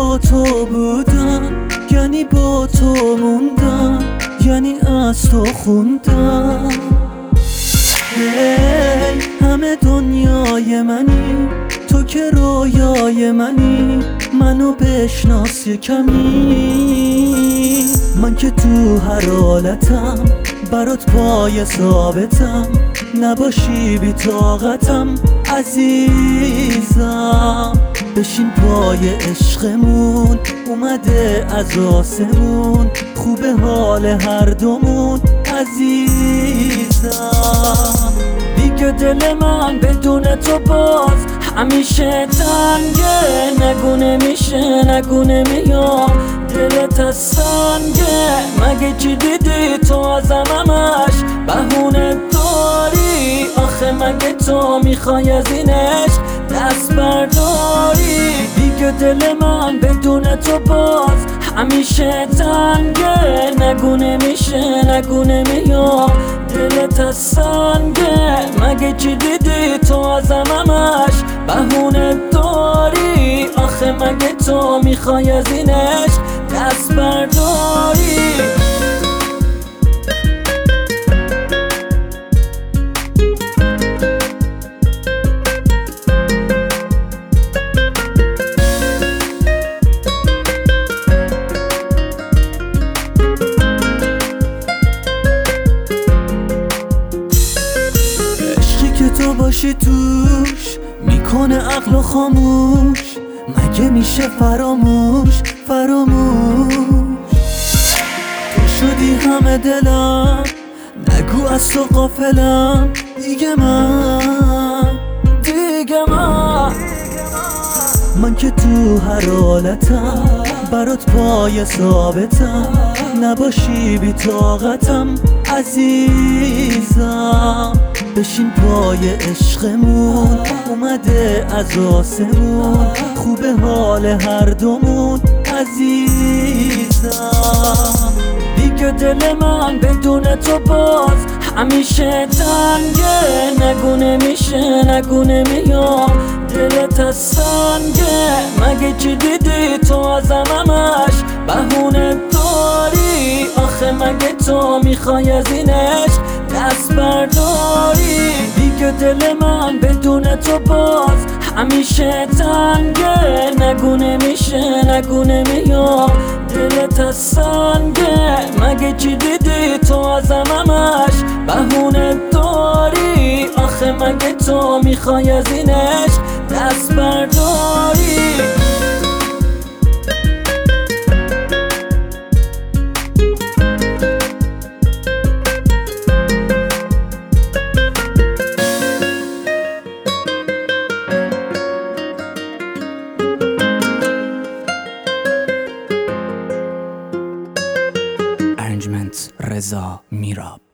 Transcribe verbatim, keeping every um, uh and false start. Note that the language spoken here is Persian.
با تو بودن یعنی با تو موندن، یعنی از تو خوندن. هی همه دنیای منی، تو که رویای منی، منو بشناس یه کمی. من که تو هر حالتم برات پای ثابتم، نباشی بی طاقتم عزیزم. بشین پای عشقمون اومده از آسمون، خوبه حال هر دومون عزیزم. دیگه دل من بدون تو باز همیشه تنگه، نگو نمیشه نگو نمیام دلت از سنگه. مگه چی دیدی تو ازم همش بهونه داری؟ آخه مگه تو میخوای از این عشق دست برداری؟ دیگه دل من بدون تو باز همیشه تنگه، نگو نمیشه نگو نمیام دلت از سنگه. مگه چی دیدی تو ازم همش بهونه داری؟ آخه مگه تو میخوای از این عشق دست برداری؟ تو باشی توش میکنه عقل خاموش، مگه میشه فراموش فراموش؟ تو شدی همه دلم، نگو از تو غافلم دیگه من دیگه من من که تو هر حالتم برات پای ثابتم، نباشی بی طاقتم عزیزم. بشین پای عشقمون اومده از آسمون، خوبه حال هر دومون عزیزم. دیگه دل من بدون تو باز همیشه تنگه، نگو نمیشه نگو نمیام دلت از سنگه. مگه چی دیدی تو ازم همش بهونه داری؟ آخه مگه تو میخوای از این عشق دست برداری؟ دیگه دل من بدون تو باز همیشه تنگه، نگو نمیشه نگو نمیام دلت از سنگه. مگه چی دیدی تو ازم همش بهونه داری؟ آخه مگه تو میخوای از این عشق دست برداری؟ Arrangements رضا میراب.